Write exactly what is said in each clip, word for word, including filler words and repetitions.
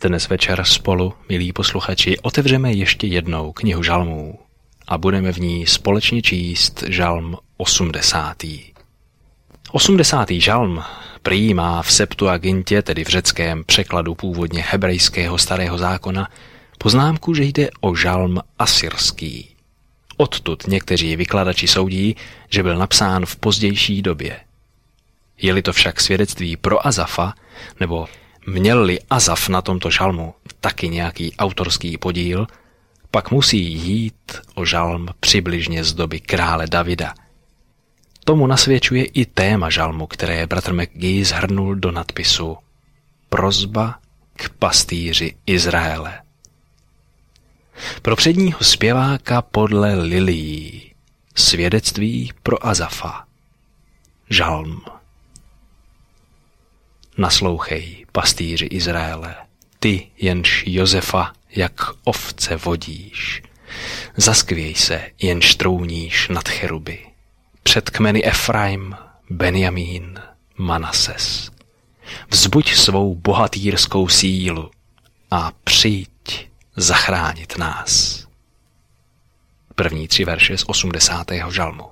Dnes večer spolu, milí posluchači, otevřeme ještě jednou knihu žalmů a budeme v ní společně číst žalm osmdesátý. osmdesátý žalm prý má v Septuagintě, tedy v řeckém překladu původně hebrejského starého zákona, poznámku, že jde o žalm asyrský. Odtud někteří vykladači soudí, že byl napsán v pozdější době. Je-li to však svědectví pro Azafa, nebo měl-li Azaf na tomto žalmu taky nějaký autorský podíl, pak musí jít o žalm přibližně z doby krále Davida. Tomu nasvědčuje i téma žalmu, které bratr McGee shrnul do nadpisu Prosba k pastýři Izraele. Pro předního zpěváka podle Lilií, svědectví pro Azafa, žalm. Naslouchej, pastýři Izraele, ty, jenž Josefa jak ovce vodíš. Zaskvěj se, jenž trouníš nad cheruby. Před kmeny Efraim, Benjamín, Manases. Vzbuď svou bohatýrskou sílu a přijď zachránit nás. První tři verše z osmdesátého žalmu.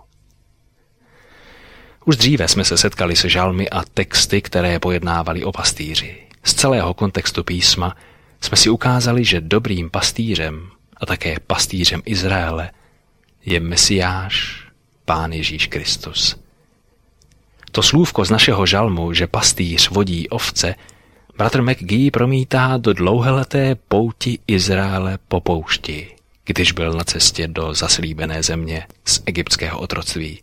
Už dříve jsme se setkali se žalmy a texty, které pojednávaly o pastýři. Z celého kontextu písma jsme si ukázali, že dobrým pastýřem a také pastýřem Izraele je Mesiáš, Pán Ježíš Kristus. To slůvko z našeho žalmu, že pastýř vodí ovce, bratr McGee promítá do dlouheleté pouti Izraele po poušti, když byl na cestě do zaslíbené země z egyptského otroctví.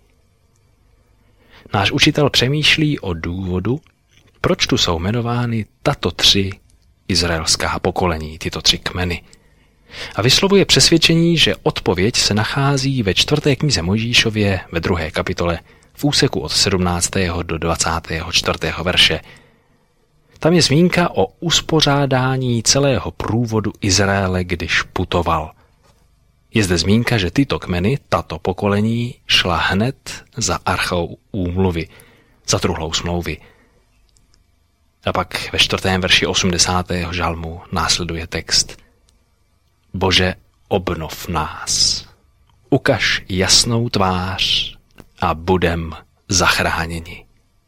Náš učitel přemýšlí o důvodu, proč tu jsou jmenovány tato tři izraelská pokolení, tyto tři kmeny. A vyslovuje přesvědčení, že odpověď se nachází ve čtvrté knize Mojžíšově ve druhé kapitole v úseku od sedmnáctého do dvacátého čtvrtého verše. Tam je zmínka o uspořádání celého průvodu Izraele, když putoval. Je zde zmínka, že tyto kmeny, tato pokolení, šla hned za archou úmluvy, za truhlou smlouvy. A pak ve čtvrtém verši osmdesátého žalmu následuje text. Bože, obnov nás, ukaž jasnou tvář a budem zachráněni.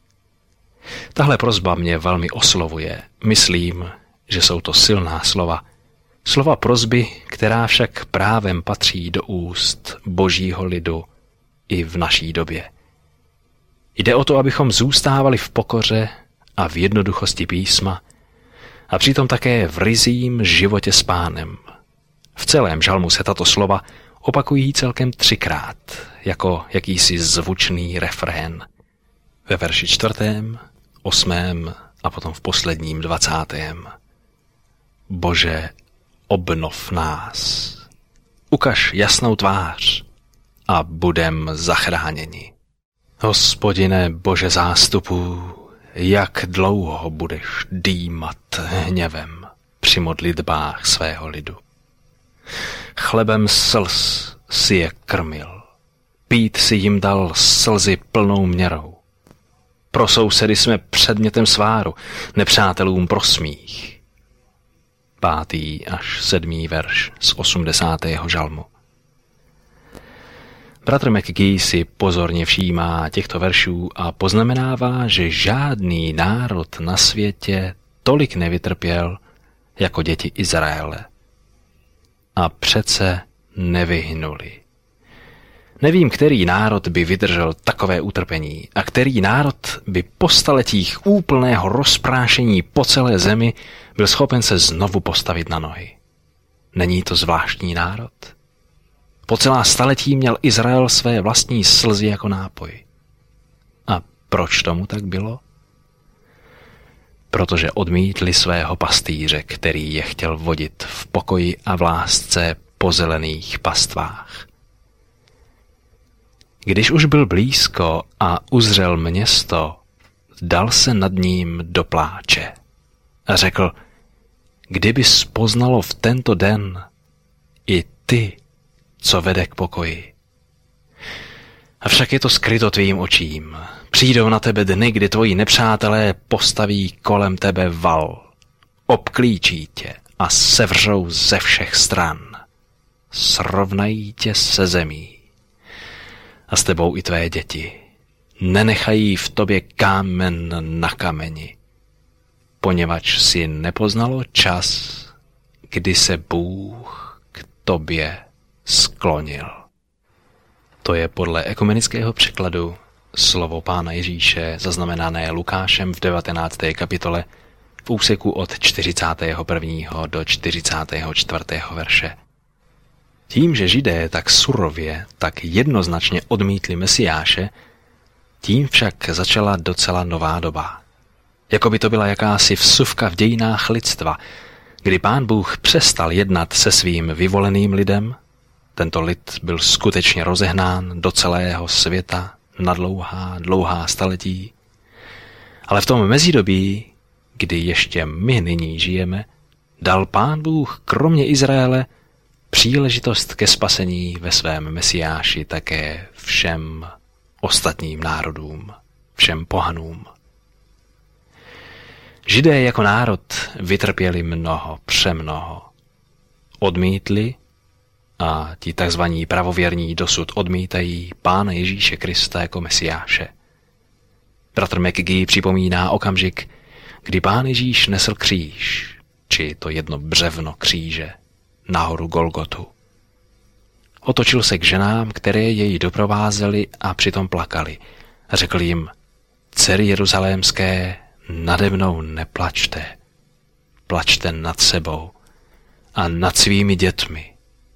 Tahle prosba mě velmi oslovuje. Myslím, že jsou to silná slova. Slova prosby, která však právem patří do úst božího lidu i v naší době. Jde o to, abychom zůstávali v pokoře a v jednoduchosti písma a přitom také v ryzím životě s Pánem. V celém žalmu se tato slova opakují celkem třikrát, jako jakýsi zvučný refrén. Ve verši čtvrtém, osmém a potom v posledním dvacátém. Bože, obnov nás, ukaž jasnou tvář a budem zachráněni. Hospodine Bože zástupů, jak dlouho budeš dýmat hněvem při modlitbách svého lidu. Chlebem slz si je krmil, pít si jim dal slzy plnou měrou. Pro sousedy jsme předmětem sváru, nepřátelům prosmích. Pátý až sedmý verš z osmdesátého žalmu. Bratr McGee si pozorně všímá těchto veršů a poznamenává, že žádný národ na světě tolik nevytrpěl jako děti Izraele. A přece nevyhnuli. Nevím, který národ by vydržel takové utrpení a který národ by po staletích úplného rozprášení po celé zemi byl schopen se znovu postavit na nohy. Není to zvláštní národ? Po celá staletí měl Izrael své vlastní slzy jako nápoj. A proč tomu tak bylo? Protože odmítli svého pastýře, který je chtěl vodit v pokoji a v lásce po zelených pastvách. Když už byl blízko a uzřel město, dal se nad ním do pláče a řekl, kdybys poznalo v tento den i ty, co vede k pokoji. Avšak je to skryto tvým očím. Přijdou na tebe dny, kdy tvoji nepřátelé postaví kolem tebe val. obklíčí tě a sevřou ze všech stran. Srovnají tě se zemí. A s tebou i tvé děti. Nenechají v tobě kámen na kameni, poněvadž si nepoznalo čas, kdy se Bůh k tobě sklonil. To je podle ekumenického překladu slovo Pána Ježíše zaznamenané Lukášem v devatenácté kapitole v úseku od čtyřicátého prvního do čtyřicátého čtvrtého verše. Tím, že Židé tak surově, tak jednoznačně odmítli Mesiáše, tím však začala docela nová doba. Jako by to byla jakási vsuvka v dějinách lidstva, kdy Pán Bůh přestal jednat se svým vyvoleným lidem. Tento lid byl skutečně rozehnán do celého světa na dlouhá, dlouhá staletí. Ale v tom mezidobí, kdy ještě my nyní žijeme, dal Pán Bůh kromě Izraele příležitost ke spasení ve svém Mesiáši také všem ostatním národům, všem pohanům. Židé jako národ vytrpěli mnoho, přemnoho. Odmítli, a ti takzvaní pravověrní dosud odmítají Pána Ježíše Krista jako Mesiáše. Bratr McGee připomíná okamžik, kdy Pán Ježíš nesl kříž, či to jedno břevno kříže, nahoru Golgotu. Otočil se k ženám, které jej doprovázely a přitom plakali. A řekl jim, dcery jeruzalémské, nade mnou neplačte. Plačte nad sebou a nad svými dětmi.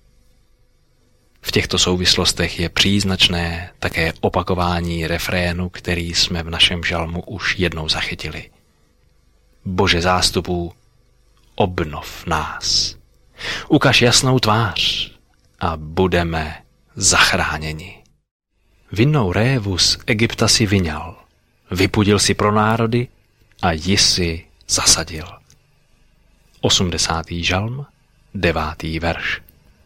V těchto souvislostech je příznačné také opakování refrénu, který jsme v našem žalmu už jednou zachytili. Bože zástupů, obnov nás. Ukaž jasnou tvář a budeme zachráněni. Vinnou révu z Egypta si vyňal, vypudil si pro národy a ji si zasadil. osmdesátý žalm, devátý verš.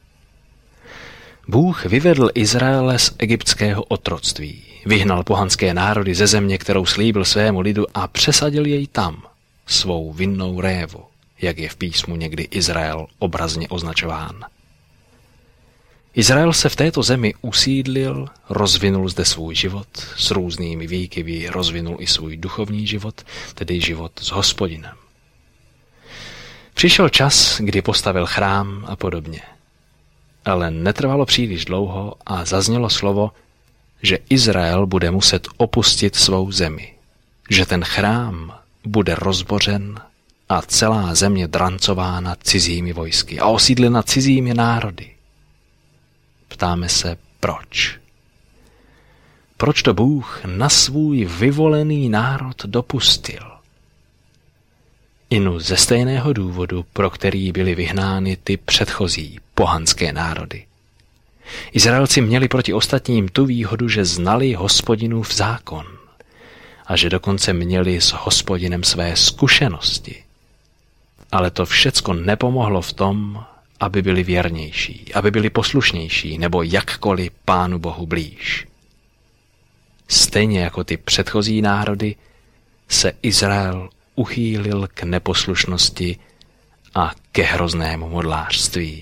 Bůh vyvedl Izraele z egyptského otroctví, vyhnal pohanské národy ze země, kterou slíbil svému lidu a přesadil jej tam, svou vinnou révu, jak je v písmu někdy Izrael obrazně označován. Izrael se v této zemi usídlil, rozvinul zde svůj život, s různými výkyvy rozvinul i svůj duchovní život, tedy život s Hospodinem. Přišel čas, kdy postavil chrám a podobně. Ale netrvalo příliš dlouho a zaznělo slovo, že Izrael bude muset opustit svou zemi, že ten chrám bude rozbořen a celá země drancována cizími vojsky a osídlena cizími národy. Ptáme se, proč? Proč to Bůh na svůj vyvolený národ dopustil? Inu ze stejného důvodu, pro který byly vyhnány ty předchozí pohanské národy. Izraelci měli proti ostatním tu výhodu, že znali Hospodinův zákon a že dokonce měli s Hospodinem své zkušenosti. Ale to všecko nepomohlo v tom, aby byli věrnější, aby byli poslušnější nebo jakkoliv Pánu Bohu blíž. Stejně jako ty předchozí národy se Izrael uchýlil k neposlušnosti a ke hroznému modlářství.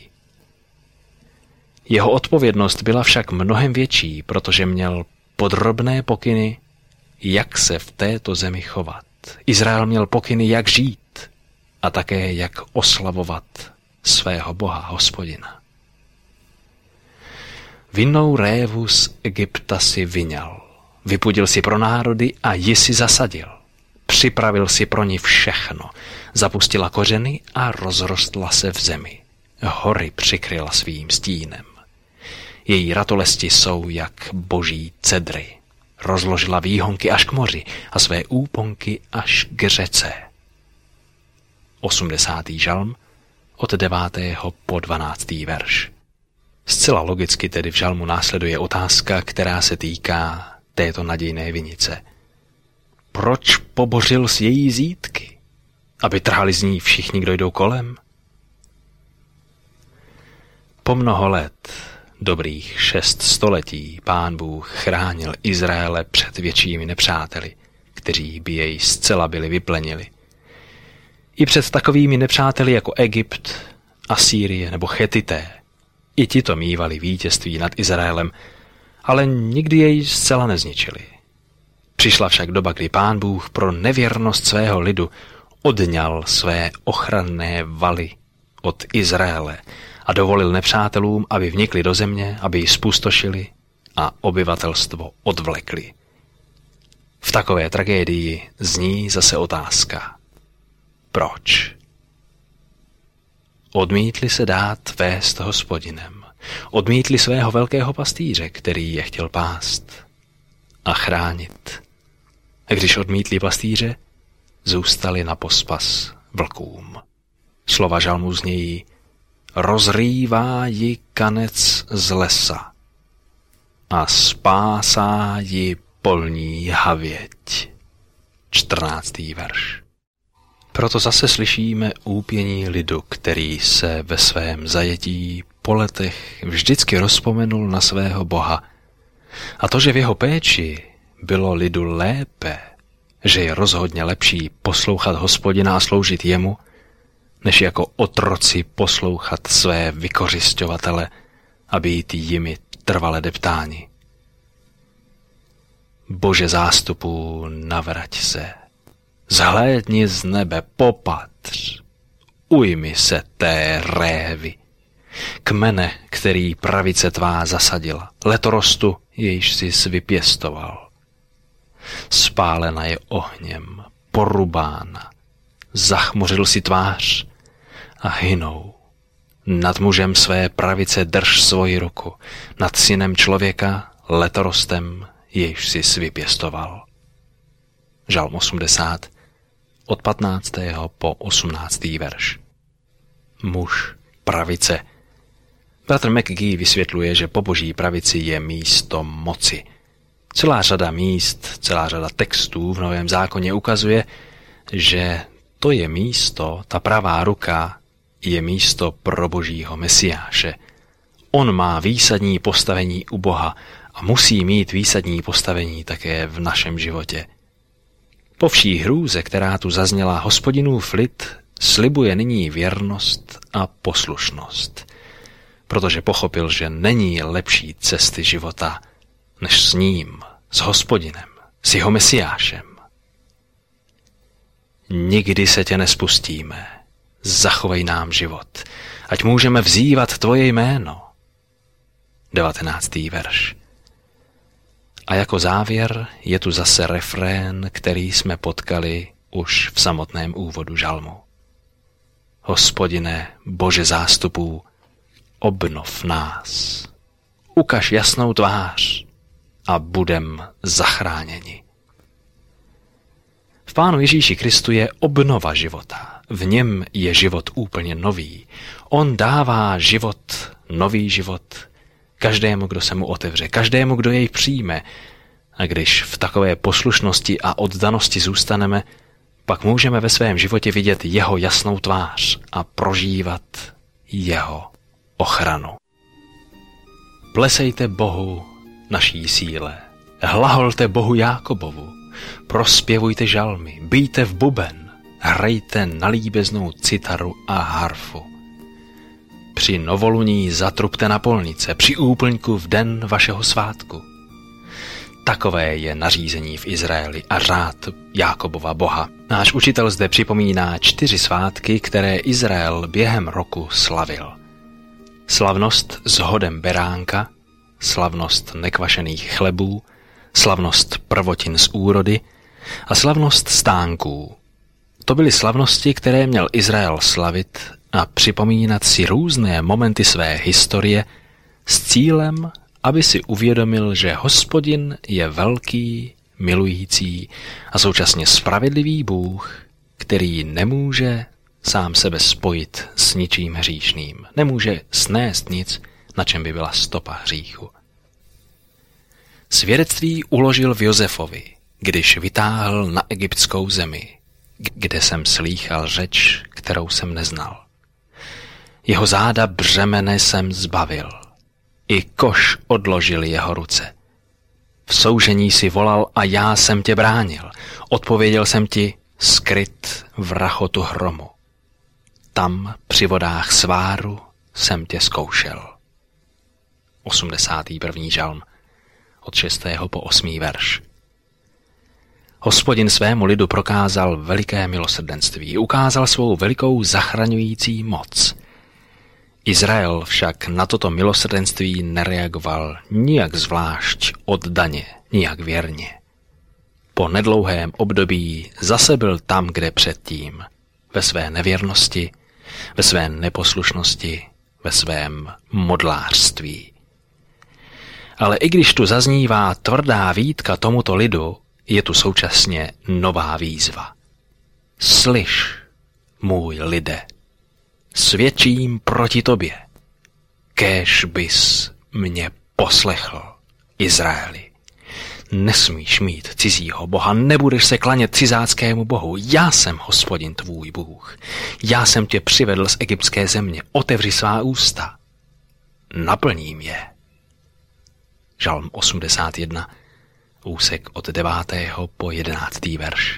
Jeho odpovědnost byla však mnohem větší, protože měl podrobné pokyny, jak se v této zemi chovat. Izrael měl pokyny, jak žít a také jak oslavovat svého Boha, Hospodina. Vinnou révu z Egypta si vyňal, vypudil si pro národy a ji si zasadil. Připravil si pro ní všechno, zapustila kořeny a rozrostla se v zemi. Hory přikryla svým stínem. Její ratolesti jsou jak boží cedry. Rozložila výhonky až k moři a své úponky až k řece. osmdesátý žalm, od devátého po dvanáctý verš. Zcela logicky tedy v žalmu následuje otázka, která se týká této nadějné vinice. Proč pobořil z její zítky? Aby trhali z ní všichni, kdo jdou kolem? Po mnoho let, dobrých šest století, Pán Bůh chránil Izraele před většími nepřáteli, kteří by jej zcela byli vyplenili. I před takovými nepřáteli jako Egypt, Asýrie nebo Chetité. I ti to mívali vítězství nad Izraelem, ale nikdy jej zcela nezničili. Přišla však doba, kdy Pán Bůh pro nevěrnost svého lidu odňal své ochranné valy od Izraele a dovolil nepřátelům, aby vnikli do země, aby ji zpustošili a obyvatelstvo odvlekli. V takové tragédii zní zase otázka. Proč? Odmítli se dát vést Hospodinem. Odmítli svého velkého pastýře, který je chtěl pást a chránit. A když odmítli pastýře, zůstali na pospas vlkům. Slova žalmu znějí: rozrývá ji kanec z lesa a spásá ji polní havěť. čtrnáctý verš. Proto zase slyšíme úpění lidu, který se ve svém zajetí po letech vždycky rozpomenul na svého Boha. A to, že v jeho péči bylo lidu lépe, že je rozhodně lepší poslouchat Hospodina a sloužit jemu, než jako otroci poslouchat své vykořisťovatele a být jimi trvale deptáni. Bože zástupu, navrať se, zhlédni z nebe, popatř, ujmi se té révy, kmene, který pravice tvá zasadila, letorostu, jejž jsi vypěstoval. Spálena je ohněm, porubána, zachmuřil si tvář a hynou. Nad mužem své pravice drž svoji ruku, nad synem člověka, letorostem, jejž jsi vypěstoval. Žalm osmdesát, od patnáctého po osmnáctý verš. Muž pravice. Bratr McGee vysvětluje, že po boží pravici je místo moci. Celá řada míst, celá řada textů v Novém zákoně ukazuje, že to je místo, ta pravá ruka, je místo pro božího Mesiáše. On má výsadní postavení u Boha a musí mít výsadní postavení také v našem životě. Po vší hrůze, která tu zazněla, Hospodinův lid slibuje nyní věrnost a poslušnost, protože pochopil, že není lepší cesty života, než s ním, s Hospodinem, s jeho Mesiášem. Nikdy se tě nespustíme, zachovej nám život, ať můžeme vzývat tvoje jméno. devatenáctý verš. A jako závěr je tu zase refrén, který jsme potkali už v samotném úvodu žalmu. Hospodine, Bože zástupů, obnov nás, ukaž jasnou tvář a budem zachráněni. V Pánu Ježíši Kristu je obnova života. V něm je život úplně nový. On dává život, nový život, každému, kdo se mu otevře, každému, kdo jej přijme. A když v takové poslušnosti a oddanosti zůstaneme, pak můžeme ve svém životě vidět jeho jasnou tvář a prožívat jeho ochranu. Plesejte Bohu naší síle, hlaholte Bohu Jákobovu, prospěvujte žalmy, bijte v buben, hrajte na líbeznou citaru a harfu. Při novoluní zatrubte na polnice, při úplňku v den vašeho svátku. Takové je nařízení v Izraeli a řád Jákobova Boha. Náš učitel zde připomíná čtyři svátky, které Izrael během roku slavil. Slavnost s hodem beránka, slavnost nekvašených chlebů, slavnost prvotin z úrody a slavnost stánků. To byly slavnosti, které měl Izrael slavit a připomínat si různé momenty své historie s cílem, aby si uvědomil, že Hospodin je velký, milující a současně spravedlivý Bůh, který nemůže sám sebe spojit s ničím hříšným. Nemůže snést nic, na čem by byla stopa hříchu. Svědectví uložil v Josefovi, když vytáhl na egyptskou zemi, kde jsem slýchal řeč, kterou jsem neznal. Jeho záda břemene jsem zbavil. I koš odložil jeho ruce. V soužení si volal a já jsem tě bránil. Odpověděl jsem ti skryt v rachotu hromu. Tam při vodách sváru jsem tě zkoušel. osmdesátý první žalm, od šestého po osmý verš. Hospodin svému lidu prokázal veliké milosrdenství, ukázal svou velikou zachraňující moc. Izrael však na toto milosrdenství nereagoval nijak zvlášť oddaně, nijak věrně. Po nedlouhém období zase byl tam, kde předtím, ve své nevěrnosti, ve své neposlušnosti, ve svém modlářství. Ale i když tu zaznívá tvrdá výtka tomuto lidu, je tu současně nová výzva. Slyš, můj lide, svědčím proti tobě, kéž bys mě poslechl, Izraeli. Nesmíš mít cizího boha, nebudeš se klanět cizáckému bohu. Já jsem Hospodin tvůj Bůh. Já jsem tě přivedl z egyptské země. Otevři svá ústa. Naplním je. Žalm osmdesát jedna, úsek od devátého po jedenáctý verš.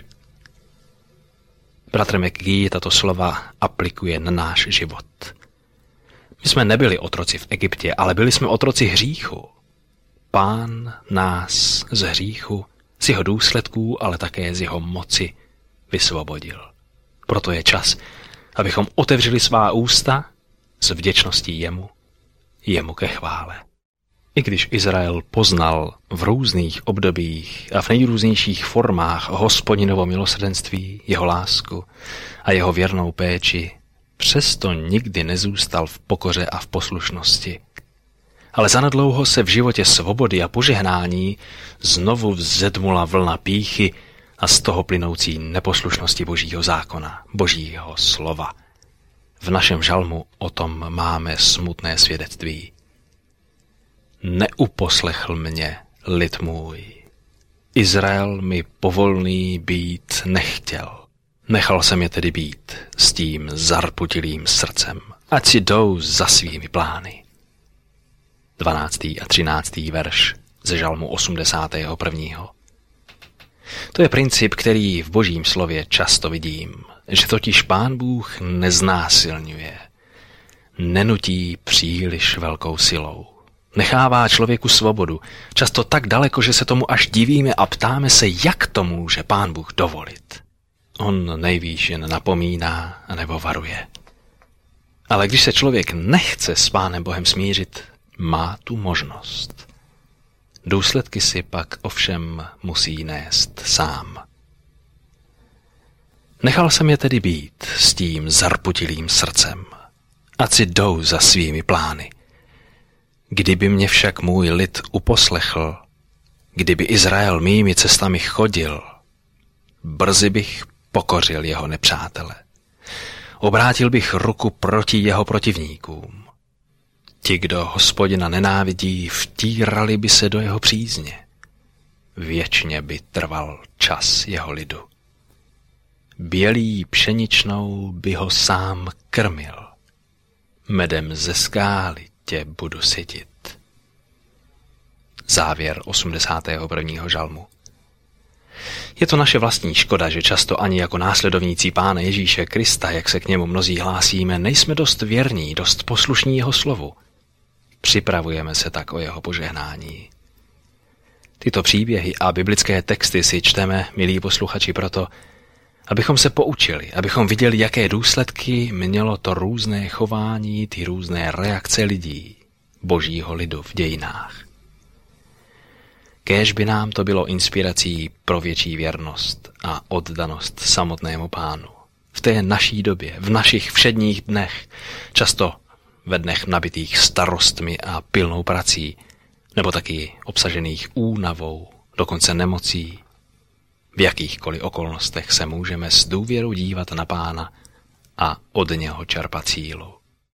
Bratr McGee tato slova aplikuje na náš život. My jsme nebyli otroci v Egyptě, ale byli jsme otroci hříchu. Pán nás z hříchu, z jeho důsledků, ale také z jeho moci vysvobodil. Proto je čas, abychom otevřeli svá ústa s vděčností jemu, jemu ke chvále. I když Izrael poznal v různých obdobích a v nejrůznějších formách Hospodinovo milosrdenství, jeho lásku a jeho věrnou péči, přesto nikdy nezůstal v pokoře a v poslušnosti. Ale zanedlouho se v životě svobody a požehnání znovu vzedmula vlna pýchy a z toho plynoucí neposlušnosti Božího zákona, Božího slova. V našem žalmu o tom máme smutné svědectví. Neuposlechl mě lid můj. Izrael mi povolný být nechtěl. Nechal jsem je tedy být s tím zarputilým srdcem, ať si jdou za svými plány. dvanáctý a třináctý verš ze žalmu osmdesátého prvního. To je princip, který v Božím slově často vidím, že totiž Pán Bůh neznásilňuje, nenutí příliš velkou silou. Nechává člověku svobodu, často tak daleko, že se tomu až divíme a ptáme se, jak to může Pán Bůh dovolit. On nejvýš jen napomíná anebo varuje. Ale když se člověk nechce s Pánem Bohem smířit, má tu možnost. Důsledky si pak ovšem musí nést sám. Nechal jsem je tedy být s tím zarputilým srdcem, ať si jdou za svými plány. Kdyby mě však můj lid uposlechl, kdyby Izrael mými cestami chodil, brzy bych pokořil jeho nepřátele. Obrátil bych ruku proti jeho protivníkům. Ti, kdo Hospodina nenávidí, vtírali by se do jeho přízně. Věčně by trval čas jeho lidu. Bělý pšeničnou by ho sám krmil. Medem ze skály tě budu sytit. Závěr osmdesátého prvního žalmu. Je to naše vlastní škoda, že často ani jako následovníci Pána Ježíše Krista, jak se k němu mnozí hlásíme, nejsme dost věrní, dost poslušní jeho slovu. Připravujeme se tak o jeho požehnání. Tyto příběhy a biblické texty si čteme, milí posluchači, proto, abychom se poučili, abychom viděli, jaké důsledky mělo to různé chování, ty různé reakce lidí, Božího lidu v dějinách. Kéž by nám to bylo inspirací pro větší věrnost a oddanost samotnému Pánu. V té naší době, v našich všedních dnech, často ve dnech nabitých starostmi a pilnou prací, nebo taky obsažených únavou, dokonce nemocí, v jakýchkoliv okolnostech se můžeme s důvěrou dívat na Pána a od něho čerpat sílu.